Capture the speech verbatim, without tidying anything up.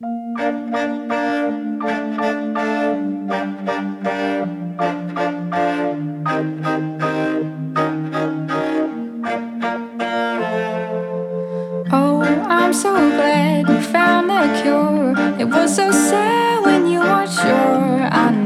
Oh, I'm so glad you found the cure. It was so sad when you weren't sure. I